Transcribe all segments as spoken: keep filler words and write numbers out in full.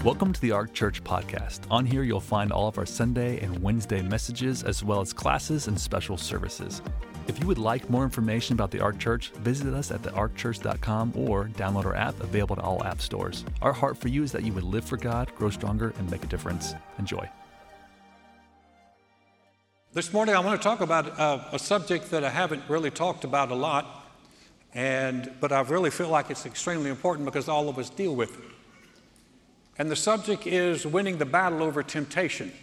Welcome to the Ark Church podcast. On here, you'll find all of our Sunday and Wednesday messages, as well as classes and special services. If you would like more information about the Ark Church, visit us at the ark church dot com or download our app, available to all app stores. Our heart for you is that you would live for God, grow stronger, and make a difference. Enjoy. This morning, I want to talk about uh, a subject that I haven't really talked about a lot, and but I really feel like it's extremely important because all of us deal with it. And the subject is winning the battle over temptation.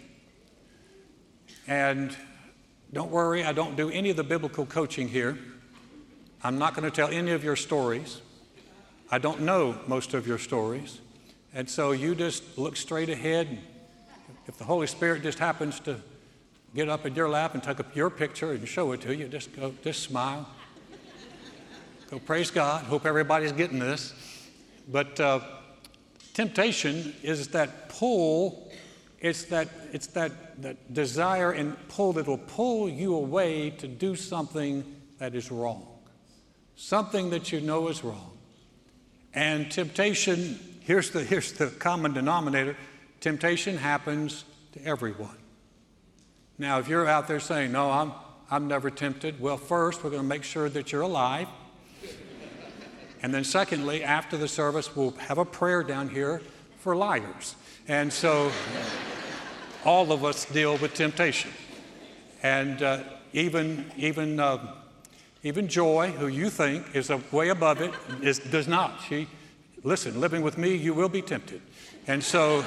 And don't worry, I don't do any of the biblical coaching here. I'm not going to tell any of your stories. I don't know most of your stories. And so you just look straight ahead. If the Holy Spirit just happens to get up in your lap and take up your picture and show it to you, just go, just smile. Go praise God. Hope everybody's getting this. But uh, temptation is that pull, it's that it's that, that desire and pull that will pull you away to do something that is wrong, something that you know is wrong. And temptation, here's the here's the common denominator, temptation happens to everyone. Now, if you're out there saying, no, I'm I'm never tempted, well, first, we're going to make sure that you're alive. And then secondly, after the service, we'll have a prayer down here for liars. And so all of us deal with temptation. And uh, even even uh, even Joy, who you think is a way above it, is, does not. She, listen, living with me, you will be tempted. And so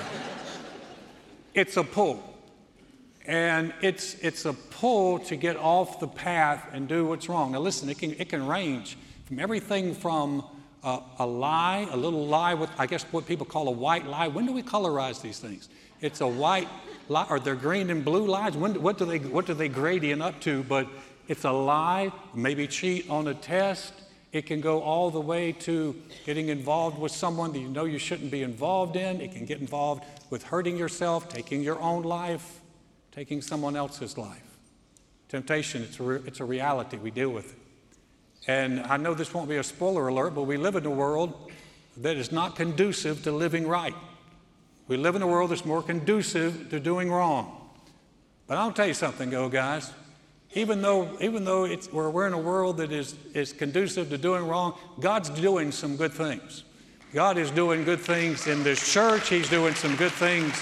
it's a pull. And it's it's a pull to get off the path and do what's wrong. Now listen, it can it can range from everything from uh, a lie, a little lie with, I guess, what people call a white lie. When do we colorize these things? It's a white lie, or they're green and blue lies. When, what do they what do they gradient up to? But it's a lie, maybe cheat on a test. It can go all the way to getting involved with someone that you know you shouldn't be involved in. It can get involved with hurting yourself, taking your own life, taking someone else's life. Temptation, it's a, re- it's a reality. We deal with it. And I know this won't be a spoiler alert, but we live in a world that is not conducive to living right. We live in a world that's more conducive to doing wrong. But I'll tell you something, though, guys. Even though, even though it's, we're, we're in a world that is, is conducive to doing wrong, God's doing some good things. God is doing good things in this church. He's doing some good things.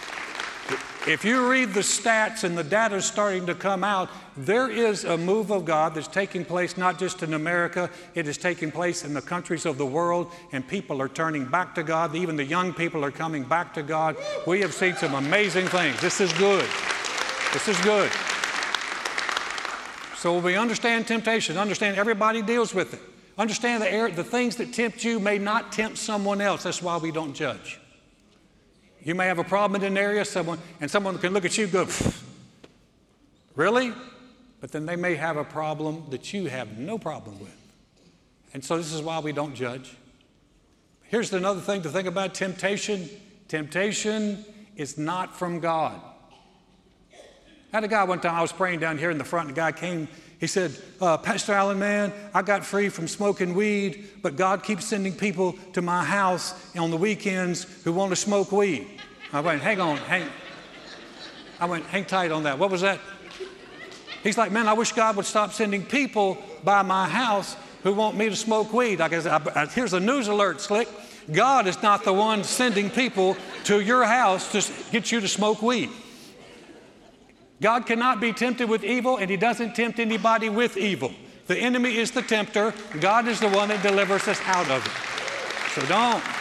If you read the stats and the data is starting to come out, there is a move of God that's taking place not just in America, it is taking place in the countries of the world, and people are turning back to God. Even the young people are coming back to God. We have seen some amazing things. This is good. This is good. So we understand temptation, understand everybody deals with it. Understand the, air, the things that tempt you may not tempt someone else. That's why we don't judge. You may have a problem in an area, someone, and someone can look at you and go, really? But then they may have a problem that you have no problem with. And so this is why we don't judge. Here's another thing to think about, temptation. Temptation is not from God. I had a guy one time, I was praying down here in the front, and the guy came, he said, uh, Pastor Allen, man, I got free from smoking weed, but God keeps sending people to my house on the weekends who want to smoke weed. I went, hang on, hang. I went, hang tight on that. What was that? He's like, man, I wish God would stop sending people by my house who want me to smoke weed. I guess, I, I, here's a news alert, Slick. God is not the one sending people to your house to get you to smoke weed. God cannot be tempted with evil, and he doesn't tempt anybody with evil. The enemy is the tempter. God is the one that delivers us out of it. So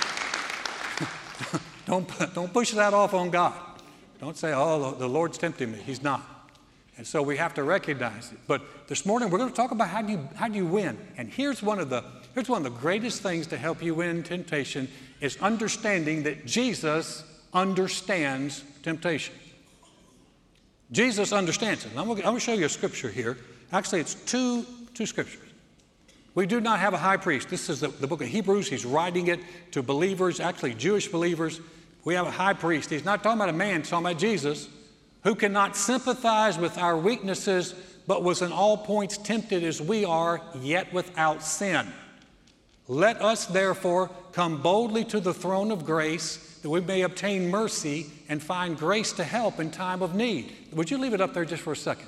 don't, don't, don't push that off on God. Don't say, oh, the Lord's tempting me. He's not. And so we have to recognize it. But this morning we're going to talk about how do you, how do you win. And here's one of the here's one of the greatest things to help you win temptation is understanding that Jesus understands temptation. Jesus understands it. And I'm going to show you a scripture here. Actually, it's two, two scriptures. We do not have a high priest. This is the, the book of Hebrews. He's writing it to believers, actually Jewish believers. We have a high priest. He's not talking about a man, he's talking about Jesus, who cannot sympathize with our weaknesses, but was in all points tempted as we are, yet without sin. Let us therefore come boldly to the throne of grace that we may obtain mercy and find grace to help in time of need. Would you leave it up there just for a second?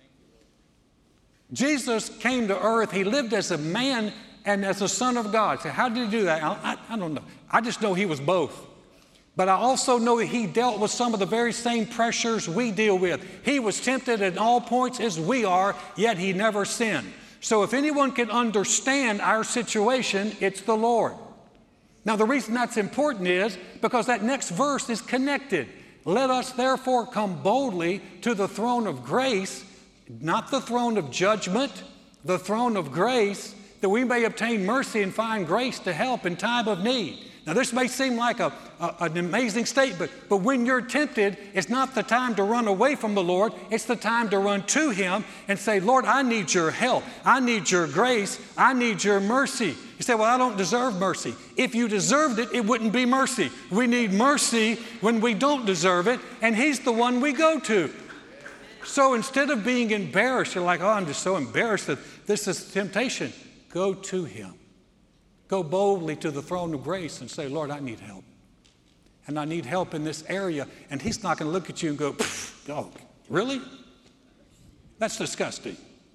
Jesus came to earth. He lived as a man and as a son of God. So how did he do that? I, I, I don't know. I just know he was both. But I also know that he dealt with some of the very same pressures we deal with. He was tempted at all points as we are, yet he never sinned. So if anyone can understand our situation, it's the Lord. Now the reason that's important is because that next verse is connected. Let us therefore come boldly to the throne of grace, not the throne of judgment, the throne of grace, that we may obtain mercy and find grace to help in time of need. Now this may seem like a, a, an amazing statement, but when you're tempted, it's not the time to run away from the Lord. It's the time to run to Him and say, Lord, I need your help. I need your grace. I need your mercy. You say, well, I don't deserve mercy. If you deserved it, it wouldn't be mercy. We need mercy when we don't deserve it, and He's the one we go to. So instead of being embarrassed, you're like, oh, I'm just so embarrassed that this is temptation. Go to Him. Go boldly to the throne of grace and say, Lord, I need help. And I need help in this area. And He's not going to look at you and go, oh, really? That's disgusting.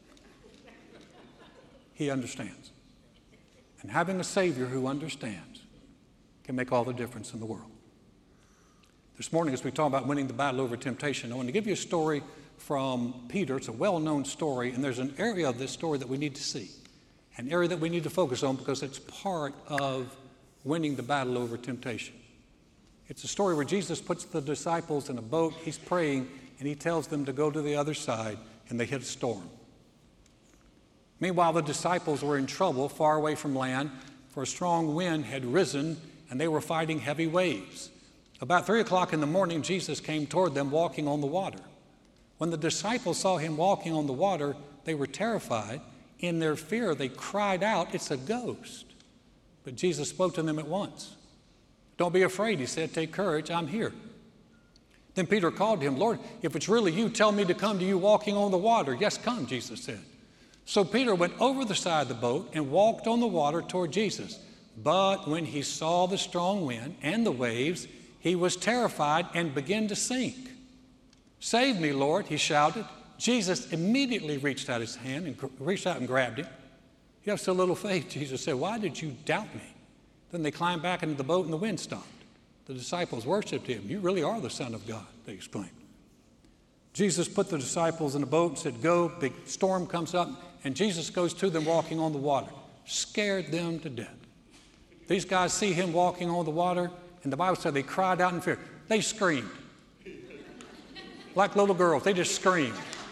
He understands. And having a Savior who understands can make all the difference in the world. This morning, as we talk about winning the battle over temptation, I want to give you a story from Peter. It's a well-known story, and there's an area of this story that we need to see. An area that we need to focus on because it's part of winning the battle over temptation. It's a story where Jesus puts the disciples in a boat, He's praying, and He tells them to go to the other side, and they hit a storm. Meanwhile, the disciples were in trouble far away from land, for a strong wind had risen, and they were fighting heavy waves. About three o'clock in the morning, Jesus came toward them walking on the water. When the disciples saw Him walking on the water, they were terrified. In their fear, they cried out, it's a ghost. But Jesus spoke to them at once. Don't be afraid, He said, take courage, I'm here. Then Peter called to Him, Lord, if it's really you, tell me to come to you walking on the water. Yes, come, Jesus said. So Peter went over the side of the boat and walked on the water toward Jesus. But when he saw the strong wind and the waves, he was terrified and began to sink. Save me, Lord, he shouted. Jesus immediately reached out His hand and reached out and grabbed him. You have so little faith, Jesus said, why did you doubt me? Then they climbed back into the boat and the wind stopped. The disciples worshiped Him. You really are the Son of God, they exclaimed. Jesus put the disciples in a boat and said, go. Big storm comes up, and Jesus goes to them walking on the water. Scared them to death. These guys see Him walking on the water, and the Bible said they cried out in fear. They screamed. Like little girls, they just screamed.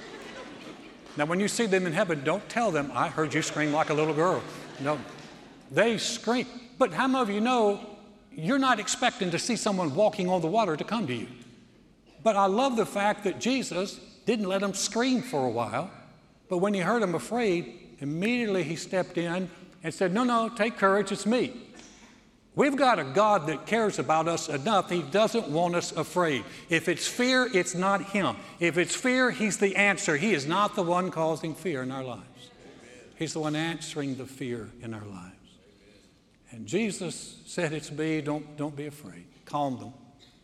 Now, when you see them in heaven, don't tell them, I heard you scream like a little girl. No, they scream. But how many of you know you're not expecting to see someone walking on the water to come to you? But I love the fact that Jesus didn't let them scream for a while. But when He heard them afraid, immediately He stepped in and said, no, no, take courage, it's me. We've got a God that cares about us enough. He doesn't want us afraid. If it's fear, it's not Him. If it's fear, He's the answer. He is not the one causing fear in our lives. He's the one answering the fear in our lives. And Jesus said, it's me, don't, don't be afraid. Calm them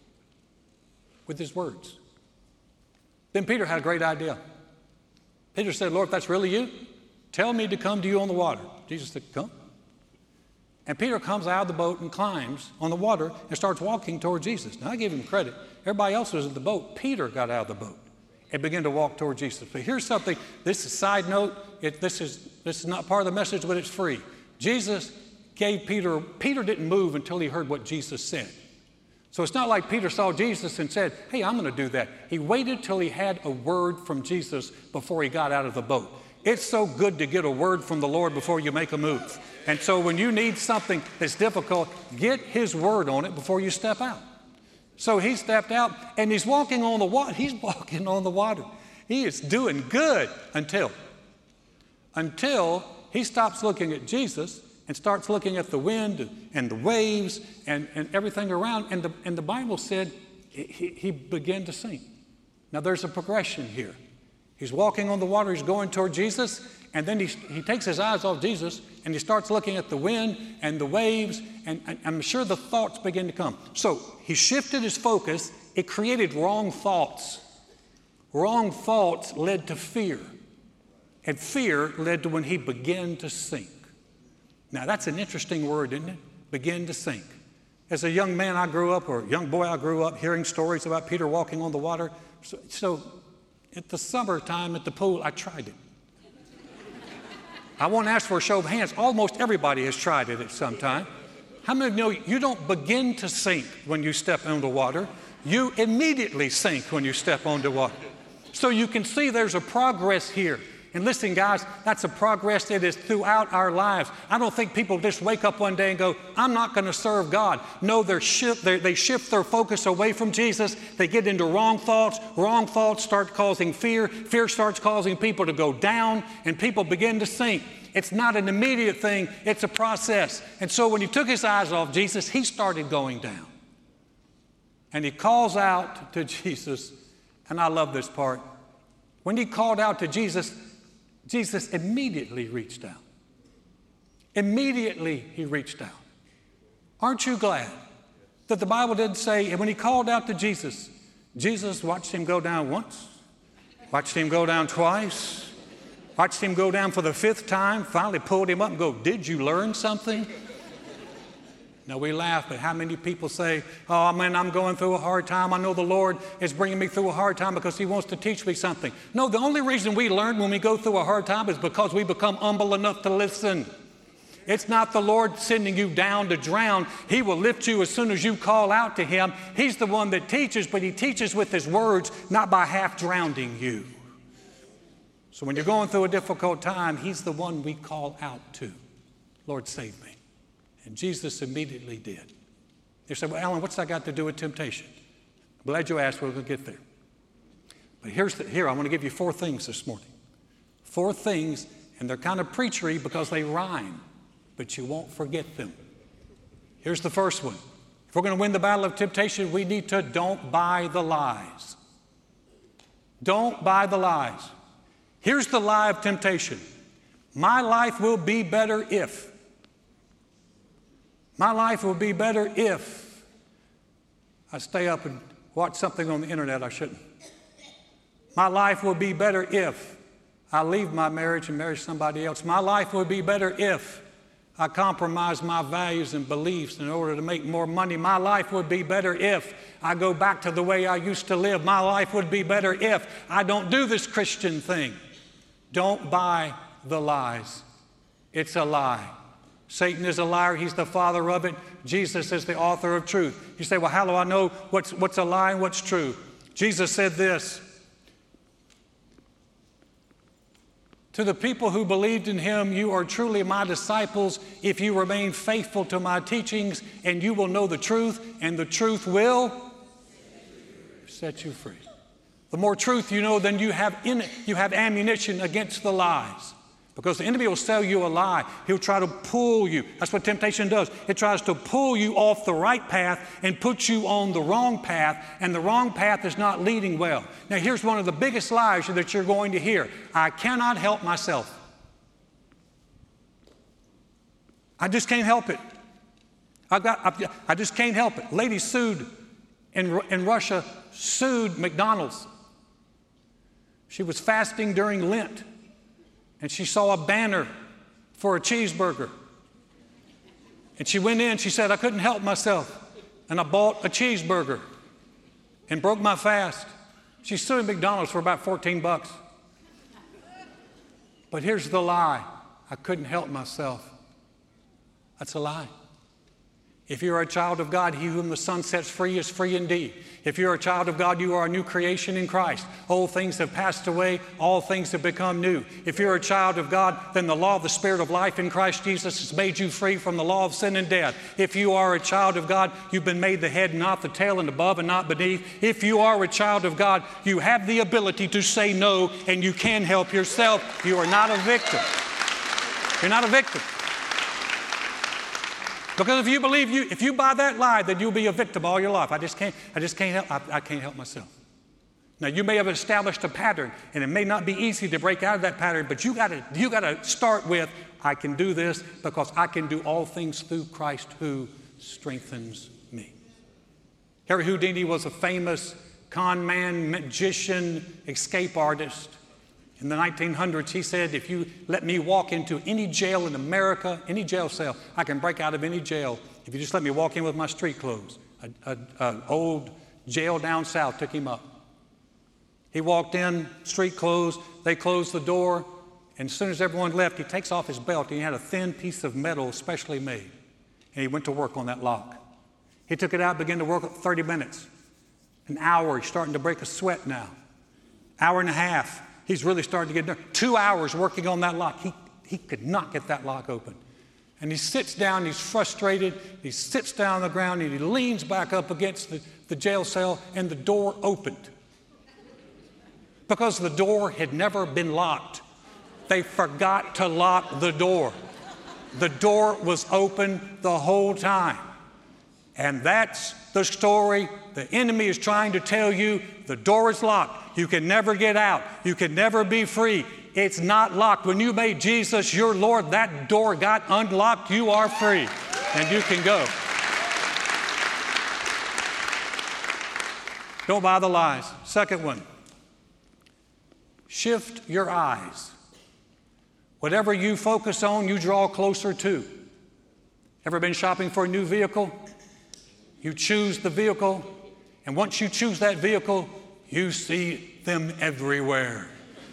with His words. Then Peter had a great idea. Peter said, Lord, if that's really you, tell me to come to you on the water. Jesus said, come. And Peter comes out of the boat and climbs on the water and starts walking toward Jesus. Now, I give him credit. Everybody else was in the boat. Peter got out of the boat and began to walk toward Jesus. But here's something. This is a side note. It, this, is, this is not part of the message, but it's free. Jesus gave Peter, Peter didn't move until he heard what Jesus said. So it's not like Peter saw Jesus and said, hey, I'm going to do that. He waited till he had a word from Jesus before he got out of the boat. It's so good to get a word from the Lord before you make a move. And so when you need something that's difficult, get His word on it before you step out. So he stepped out and he's walking on the water. He's walking on the water. He is doing good until, until he stops looking at Jesus and starts looking at the wind and the waves and, and everything around. And the, and the Bible said he, he began to sink. Now there's a progression here. He's walking on the water. He's going toward Jesus. And then he, he takes his eyes off Jesus and he starts looking at the wind and the waves, and, and I'm sure the thoughts begin to come. So he shifted his focus. It created wrong thoughts. Wrong thoughts led to fear. And fear led to when he began to sink. Now that's an interesting word, isn't it? Begin to sink. As a young man I grew up, or a young boy I grew up, hearing stories about Peter walking on the water. So, so at the summertime at the pool, I tried it. I won't ask for a show of hands. Almost everybody has tried it at some time. How many of you know you don't begin to sink when you step into water? You immediately sink when you step onto water. So you can see there's a progress here. And listen, guys, that's a progress that is throughout our lives. I don't think people just wake up one day and go, I'm not going to serve God. No, they're shift, they're, they shift their focus away from Jesus. They get into wrong thoughts. Wrong thoughts start causing fear. Fear starts causing people to go down, and people begin to sink. It's not an immediate thing. It's a process. And so when he took his eyes off Jesus, he started going down. And he calls out to Jesus, and I love this part. When he called out to Jesus, Jesus immediately reached out. Immediately he reached out. Aren't you glad that the Bible didn't say, and when he called out to Jesus, Jesus watched him go down once, watched him go down twice, watched him go down for the fifth time, finally pulled him up and go, did you learn something? Now we laugh, but how many people say, oh man, I'm going through a hard time. I know the Lord is bringing me through a hard time because he wants to teach me something. No, the only reason we learn when we go through a hard time is because we become humble enough to listen. It's not the Lord sending you down to drown. He will lift you as soon as you call out to him. He's the one that teaches, but he teaches with his words, not by half drowning you. So when you're going through a difficult time, he's the one we call out to. Lord, save me. And Jesus immediately did. You say, well, Alan, what's that got to do with temptation? I'm glad you asked. We're going to get there. But here's the, here, I want to give you four things this morning. Four things, and they're kind of preachery because they rhyme, but you won't forget them. Here's the first one. If we're going to win the battle of temptation, we need to don't buy the lies. Don't buy the lies. Here's the lie of temptation. My life will be better if. My life will be better if I stay up and watch something on the internet I shouldn't. My life will be better if I leave my marriage and marry somebody else. My life will be better if I compromise my values and beliefs in order to make more money. My life would be better if I go back to the way I used to live. My life would be better if I don't do this Christian thing. Don't buy the lies. It's a lie. Satan is a liar. He's the father of it. Jesus is the author of truth. You say, well, how do I know what's, what's a lie and what's true? Jesus said this. To the people who believed in him, you are truly my disciples if you remain faithful to my teachings, and you will know the truth, and the truth will set you free. The more truth you know, then you have in it, you have ammunition against the lies. Because the enemy will sell you a lie. He'll try to pull you. That's what temptation does. It tries to pull you off the right path and put you on the wrong path, and the wrong path is not leading well. Now, here's one of the biggest lies that you're going to hear. I cannot help myself. I just can't help it. I've got, I've, I just can't help it. Lady sued in, in Russia, sued McDonald's. She was fasting during Lent. And she saw a banner for a cheeseburger. And she went in, she said, I couldn't help myself. And I bought a cheeseburger and broke my fast. She's suing McDonald's for about fourteen bucks. But here's the lie. I couldn't help myself. That's a lie. If you're a child of God, he whom the Son sets free is free indeed. If you're a child of God, you are a new creation in Christ. Old things have passed away, all things have become new. If you're a child of God, then the law of the Spirit of life in Christ Jesus has made you free from the law of sin and death. If you are a child of God, you've been made the head, not the tail, and above and not beneath. If you are a child of God, you have the ability to say no, and you can help yourself. You are not a victim. You're not a victim. Because if you believe you, if you buy that lie, then you'll be a victim all your life. I just can't, I just can't help, I, I can't help myself. Now, you may have established a pattern, and it may not be easy to break out of that pattern, but you gotta, you gotta start with, I can do this because I can do all things through Christ who strengthens me. Harry Houdini was a famous con man, magician, escape artist. In the nineteen hundreds, he said, if you let me walk into any jail in America, any jail cell, I can break out of any jail if you just let me walk in with my street clothes. An old jail down south took him up. He walked in, street clothes, they closed the door, and as soon as everyone left, he takes off his belt, and he had a thin piece of metal specially made, and he went to work on that lock. He took it out, began to work at thirty minutes. An hour, he's starting to break a sweat now. Hour and a half, he's really starting to get nervous. Two hours working on that lock. He, he could not get that lock open. And he sits down, he's frustrated, he sits down on the ground, and he leans back up against the, the jail cell, and the door opened. Because the door had never been locked. They forgot to lock the door. The door was open the whole time. And that's the story the enemy is trying to tell you. The door is locked. You can never get out. You can never be free. It's not locked. When you made Jesus your Lord, that door got unlocked. You are free, and you can go. Don't buy the lies. Second one, shift your eyes. Whatever you focus on, you draw closer to. Ever been shopping for a new vehicle? You choose the vehicle, and once you choose that vehicle, you see them everywhere.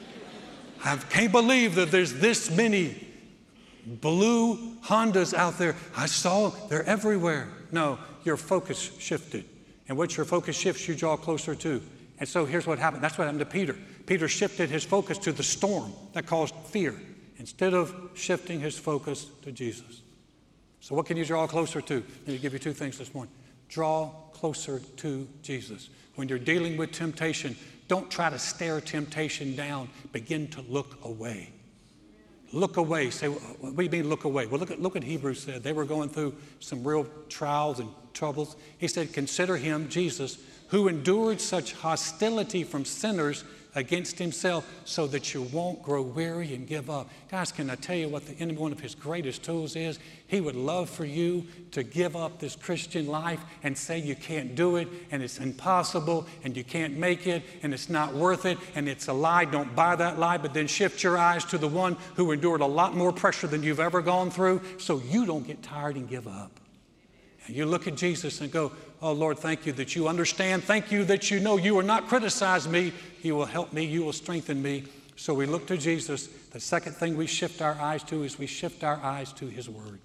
I can't believe that there's this many blue Hondas out there. I saw they're everywhere. No, your focus shifted. And once your focus shifts, you draw closer to. And so here's what happened. That's what happened to Peter. Peter shifted his focus to the storm that caused fear instead of shifting his focus to Jesus. So what can you draw closer to? Let me give you two things this morning. Draw closer to Jesus. When you're dealing with temptation, don't try to stare temptation down. Begin to look away. Look away. Say, what do you mean look away? Well, look at, look at Hebrews said. They were going through some real trials and troubles. He said, consider him, Jesus, who endured such hostility from sinners against himself so that you won't grow weary and give up. Guys, can I tell you what the enemy, one of his greatest tools is? He would love for you to give up this Christian life and say you can't do it and it's impossible and you can't make it and it's not worth it and it's a lie. Don't buy that lie, but then shift your eyes to the one who endured a lot more pressure than you've ever gone through so you don't get tired and give up. And you look at Jesus and go, oh, Lord, thank you that you understand. Thank you that you know you will not criticize me. You will help me. You will strengthen me. So we look to Jesus. The second thing we shift our eyes to is we shift our eyes to his word.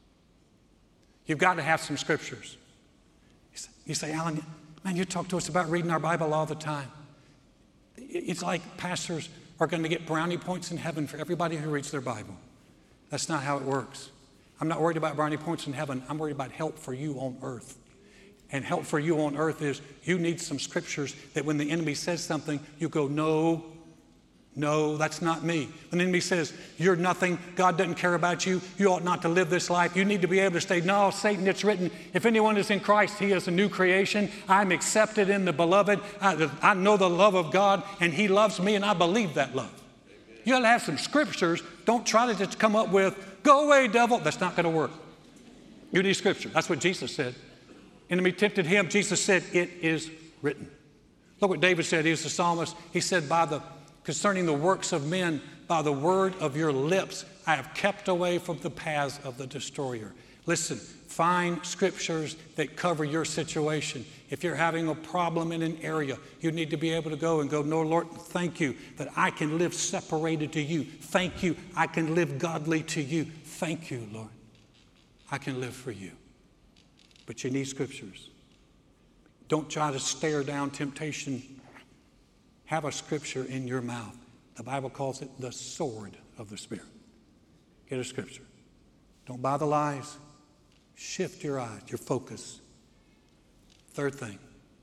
You've got to have some scriptures. You say, Alan, man, you talk to us about reading our Bible all the time. It's like pastors are going to get brownie points in heaven for everybody who reads their Bible. That's not how it works. I'm not worried about brownie points in heaven. I'm worried about help for you on earth. And help for you on earth is you need some scriptures that when the enemy says something, you go, no, no, that's not me. When the enemy says, you're nothing, God doesn't care about you, you ought not to live this life, you need to be able to say, no, Satan, it's written, if anyone is in Christ, he is a new creation. I'm accepted in the beloved. I, I know the love of God, and he loves me, and I believe that love. You got to have some scriptures. Don't try to just come up with, go away, devil. That's not going to work. You need scripture. That's what Jesus said. Enemy tempted him. Jesus said, it is written. Look what David said. He was the psalmist. He said, by the concerning the works of men, by the word of your lips, I have kept away from the paths of the destroyer. Listen, find scriptures that cover your situation. If you're having a problem in an area, you need to be able to go and go, no, Lord, thank you that I can live separated to you. Thank you, I can live godly to you. Thank you, Lord, I can live for you. But you need scriptures. Don't try to stare down temptation. Have a scripture in your mouth. The Bible calls it the sword of the Spirit. Get a scripture. Don't buy the lies. Shift your eyes, your focus. Third thing,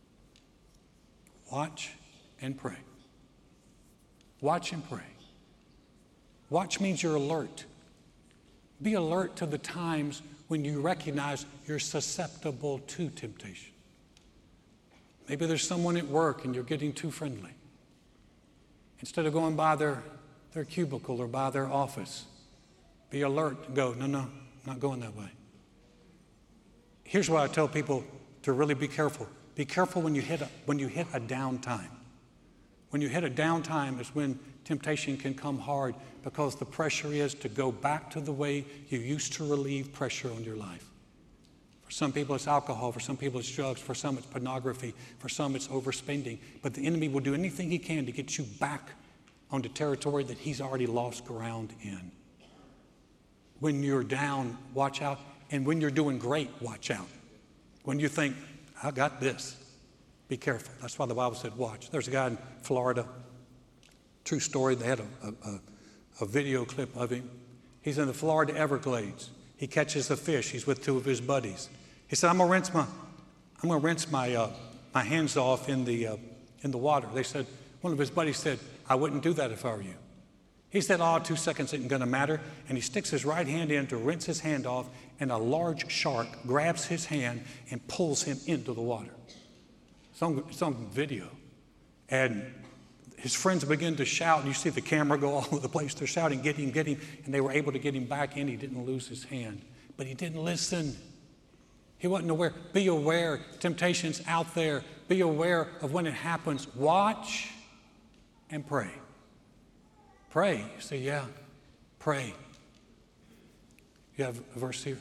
watch and pray. Watch and pray. Watch means you're alert. Be alert to the times when you recognize you're susceptible to temptation. Maybe there's someone at work and you're getting too friendly. Instead of going by their, their cubicle or by their office, be alert and go, no, no, I'm not going that way. Here's why I tell people to really be careful. Be careful when you hit a, when you hit a downtime. When you hit a downtime is when temptation can come hard, because the pressure is to go back to the way you used to relieve pressure on your life. For some people it's alcohol, for some people it's drugs, for some it's pornography, for some it's overspending. But the enemy will do anything he can to get you back onto territory that he's already lost ground in. When you're down, watch out. And when you're doing great, watch out. When you think, I got this, be careful. That's why the Bible said watch. There's a guy in Florida, true story, they had a, a, a video clip of him. He's in the Florida Everglades. He catches a fish. He's with two of his buddies. He said, I'm gonna rinse my, I'm gonna rinse my, uh, my hands off in the, uh, in the water. They said, one of his buddies said, I wouldn't do that if I were you. He said, oh, two seconds isn't gonna matter. And he sticks his right hand in to rinse his hand off, and a large shark grabs his hand and pulls him into the water. It's on, it's on video. And his friends begin to shout, and you see the camera go all over the place. They're shouting, get him, get him. And they were able to get him back in. He didn't lose his hand, but he didn't listen. He wasn't aware. Be aware. Temptation's out there. Be aware of when it happens. Watch and pray. Pray. You say, yeah, pray. You have a verse here.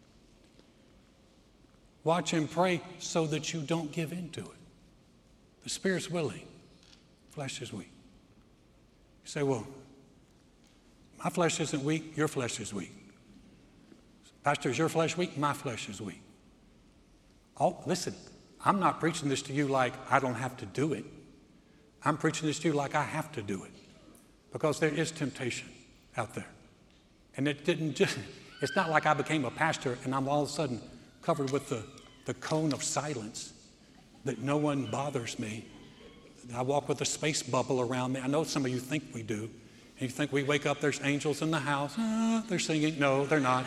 Watch and pray so that you don't give in to it. The spirit's willing. Flesh is weak. You say, well, my flesh isn't weak, your flesh is weak. Pastor, is your flesh weak? My flesh is weak. Oh, listen, I'm not preaching this to you like I don't have to do it. I'm preaching this to you like I have to do it, because there is temptation out there. And it didn't just, it's not like I became a pastor and I'm all of a sudden covered with the, the cone of silence that no one bothers me. I walk with a space bubble around me. I know some of you think we do. And you think we wake up, there's angels in the house. Ah, they're singing. No, they're not.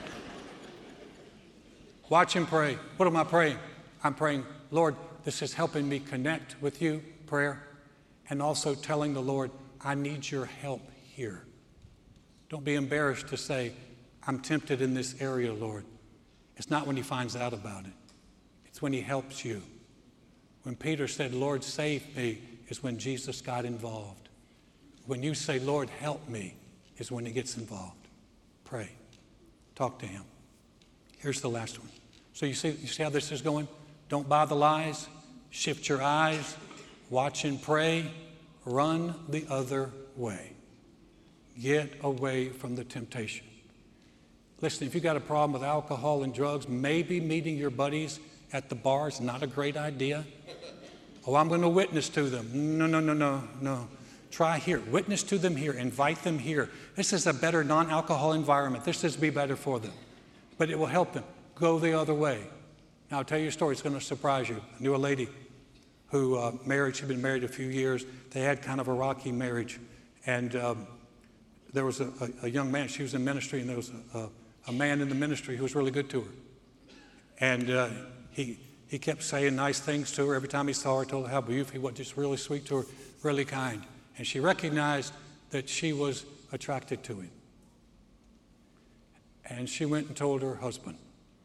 Watch and pray. What am I praying? I'm praying, Lord, this is helping me connect with you, prayer, and also telling the Lord, I need your help here. Don't be embarrassed to say, I'm tempted in this area, Lord. It's not when he finds out about it. It's when he helps you. When Peter said, Lord, save me, is when Jesus got involved. When you say, Lord, help me, is when he gets involved. Pray. Talk to him. Here's the last one. So you see, you see how this is going? Don't buy the lies. Shift your eyes. Watch and pray. Run the other way. Get away from the temptation. Listen, if you've got a problem with alcohol and drugs, maybe meeting your buddies at the bar is not a great idea. Oh, I'm going to witness to them. No, no, no, no, no. Try here. Witness to them here. Invite them here. This is a better non-alcohol environment. This is be better for them. But it will help them. Go the other way. Now, I'll tell you a story. It's going to surprise you. I knew a lady who uh, married. She'd been married a few years. They had kind of a rocky marriage. And um, there was a, a, a young man. She was in ministry, and there was a, a, a man in the ministry who was really good to her. And uh, he he kept saying nice things to her. Every time he saw her, told her how beautiful he was, just really sweet to her, really kind. And she recognized that she was attracted to him. And she went and told her husband.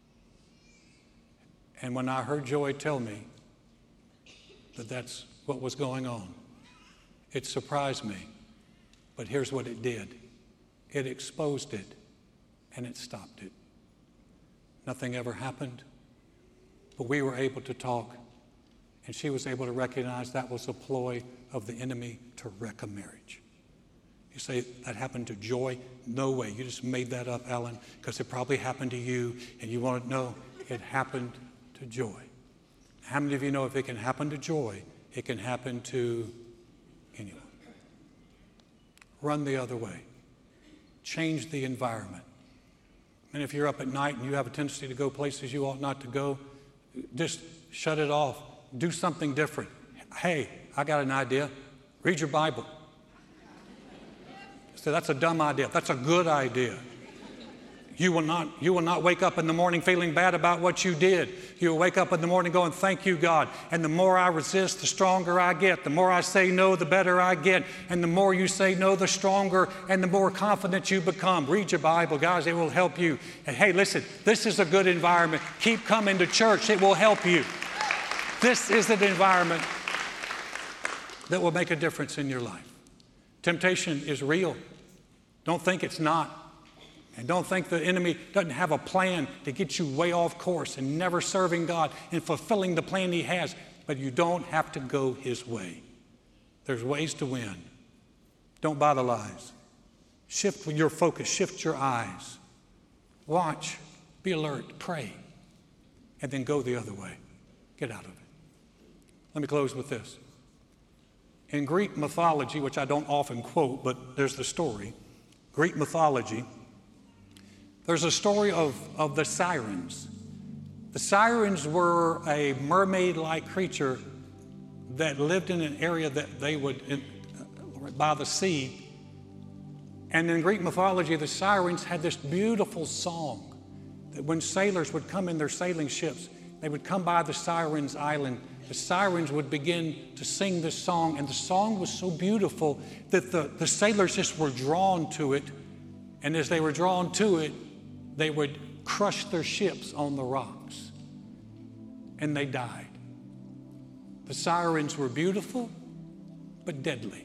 And when I heard Joy tell me that that's what was going on, it surprised me. But here's what it did. It exposed it, and it stopped it. Nothing ever happened, but we were able to talk, and she was able to recognize that was a ploy of the enemy to wreck a marriage. You say, that happened to Joy? No way. You just made that up, Alan, because it probably happened to you, and you want to know it happened to Joy. How many of you know if it can happen to Joy, it can happen to anyone? Run the other way. Change the environment. And if you're up at night and you have a tendency to go places you ought not to go, just shut it off. Do something different. Hey, I got an idea. Read your Bible. So that's a dumb idea. That's a good idea. You will not, you will not wake up in the morning feeling bad about what you did. You will wake up in the morning going, thank you, God. And the more I resist, the stronger I get. The more I say no, the better I get. And the more you say no, the stronger and the more confident you become. Read your Bible, guys. It will help you. And hey, listen, this is a good environment. Keep coming to church. It will help you. This is an environment that will make a difference in your life. Temptation is real. Don't think it's not. And don't think the enemy doesn't have a plan to get you way off course and never serving God and fulfilling the plan he has. But you don't have to go his way. There's ways to win. Don't buy the lies. Shift your focus. Shift your eyes. Watch. Be alert. Pray. And then go the other way. Get out of it. Let me close with this. In Greek mythology, which I don't often quote, but there's the story. Greek mythology, there's a story of, of the sirens. The sirens were a mermaid-like creature that lived in an area that they would, in, uh, by the sea. And in Greek mythology, the sirens had this beautiful song that when sailors would come in their sailing ships, they would come by the sirens' island. The sirens would begin to sing this song, and the song was so beautiful that the, the sailors just were drawn to it. And as they were drawn to it, they would crush their ships on the rocks, and they died. The sirens were beautiful, but deadly.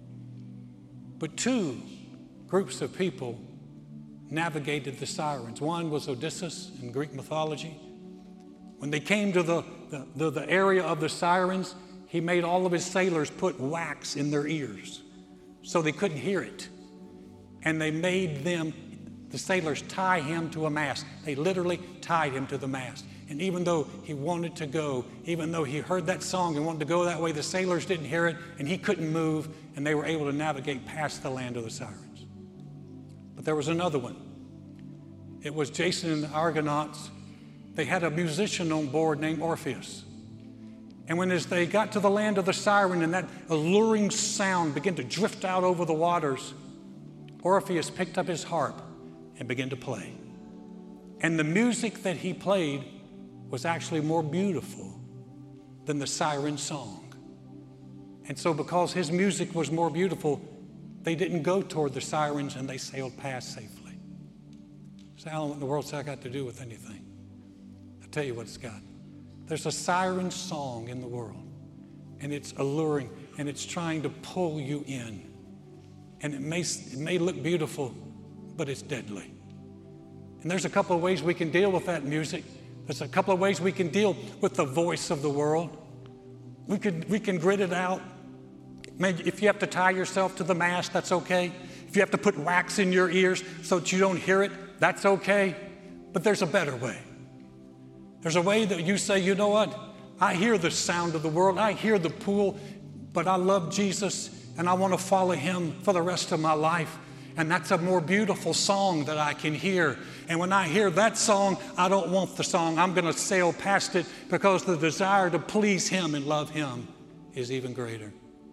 But two groups of people navigated the sirens. One was Odysseus in Greek mythology. When they came to the, the, the, the area of the sirens, he made all of his sailors put wax in their ears so they couldn't hear it. And they made them, the sailors, tie him to a mast. They literally tied him to the mast. And even though he wanted to go, even though he heard that song and wanted to go that way, the sailors didn't hear it, and he couldn't move, and they were able to navigate past the land of the sirens. But there was another one. It was Jason and the Argonauts. They had a musician on board named Orpheus. And when as they got to the land of the siren and that alluring sound began to drift out over the waters, Orpheus picked up his harp and began to play. And the music that he played was actually more beautiful than the siren song. And so because his music was more beautiful, they didn't go toward the sirens and they sailed past safely. So Alan, what in the world's that got to do with anything? I'll tell you what it's got. There's a siren song in the world, and it's alluring, and it's trying to pull you in. And it may, it may look beautiful, but it's deadly. And there's a couple of ways we can deal with that music. There's a couple of ways we can deal with the voice of the world. We could, we can grit it out. Maybe if you have to tie yourself to the mast, that's okay. If you have to put wax in your ears so that you don't hear it, that's okay. But there's a better way. There's a way that you say, you know what? I hear the sound of the world. I hear the pool, but I love Jesus and I want to follow him for the rest of my life. And that's a more beautiful song that I can hear. And when I hear that song, I don't want the song. I'm going to sail past it because the desire to please him and love him is even greater.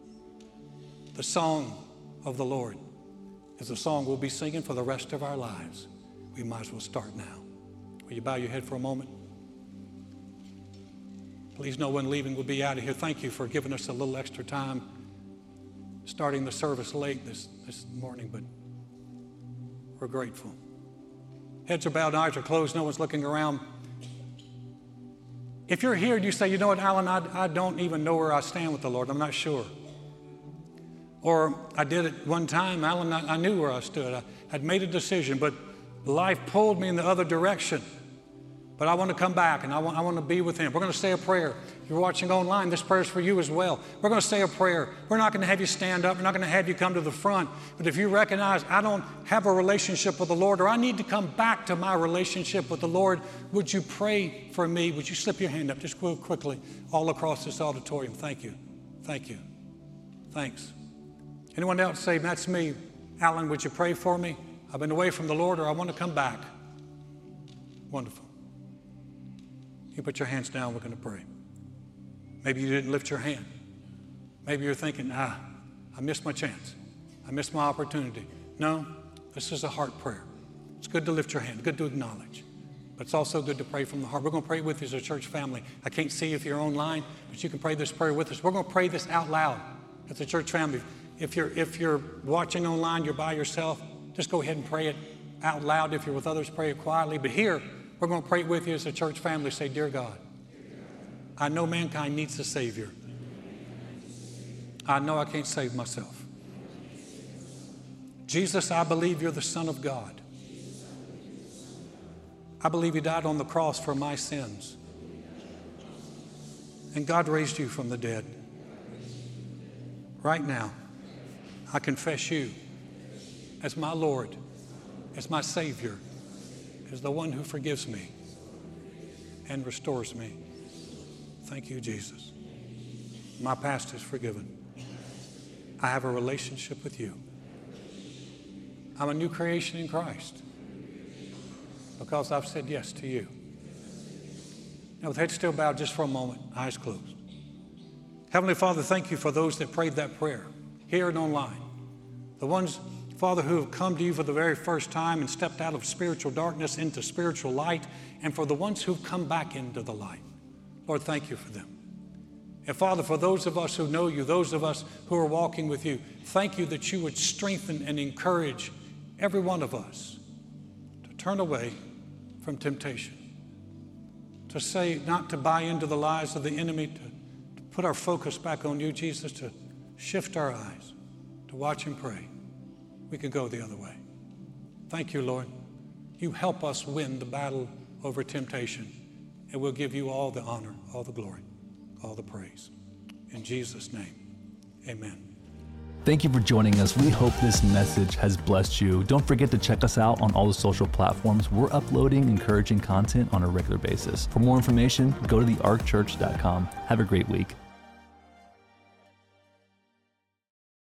The song of the Lord is a song we'll be singing for the rest of our lives. We might as well start now. Will you bow your head for a moment? Please, no one leaving will be out of here. Thank you for giving us a little extra time starting the service late this, this morning, but we're grateful. Heads are bowed, eyes are closed, no one's looking around. If you're here and you say, you know what, Alan, I, I don't even know where I stand with the Lord. I'm not sure. Or I did it one time, Alan, I, I knew where I stood. I had made a decision, but life pulled me in the other direction. But I want to come back, and I want, I want to be with him. We're going to say a prayer. If you're watching online, this prayer is for you as well. We're going to say a prayer. We're not going to have you stand up. We're not going to have you come to the front. But if you recognize I don't have a relationship with the Lord, or I need to come back to my relationship with the Lord, would you pray for me? Would you slip your hand up just real quickly all across this auditorium? Thank you. Thank you. Thanks. Anyone else say, that's me. Alan, would you pray for me? I've been away from the Lord, or I want to come back. Wonderful. You put your hands down, we're going to pray. Maybe you didn't lift your hand. Maybe you're thinking, ah, I missed my chance. I missed my opportunity. No, this is a heart prayer. It's good to lift your hand, good to acknowledge. But it's also good to pray from the heart. We're going to pray with you as a church family. I can't see if you're online, but you can pray this prayer with us. We're going to pray this out loud as a church family. If you're, if you're watching online, you're by yourself, just go ahead and pray it out loud. If you're with others, pray it quietly. But here, we're going to pray with you as a church family. Say, dear God, I know mankind needs a Savior. I know I can't save myself. Jesus, I believe you're the Son of God. I believe you died on the cross for my sins. And God raised you from the dead. Right now, I confess you as my Lord, as my Savior, as the one who forgives me and restores me. Thank you, Jesus. My past is forgiven. I have a relationship with you. I'm a new creation in Christ because I've said yes to you. Now, with head still bowed just for a moment, eyes closed. Heavenly Father, thank you for those that prayed that prayer here and online. The ones, Father, who have come to you for the very first time and stepped out of spiritual darkness into spiritual light, and for the ones who've come back into the light. Lord, thank you for them. And Father, for those of us who know you, those of us who are walking with you, thank you that you would strengthen and encourage every one of us to turn away from temptation, to say not to buy into the lies of the enemy, to, to put our focus back on you, Jesus, to shift our eyes, to watch and pray. We can go the other way. Thank you, Lord. You help us win the battle over temptation, and we'll give you all the honor, all the glory, all the praise. In Jesus' name, amen. Thank you for joining us. We hope this message has blessed you. Don't forget to check us out on all the social platforms. We're uploading encouraging content on a regular basis. For more information, go to the ark church dot com. Have a great week.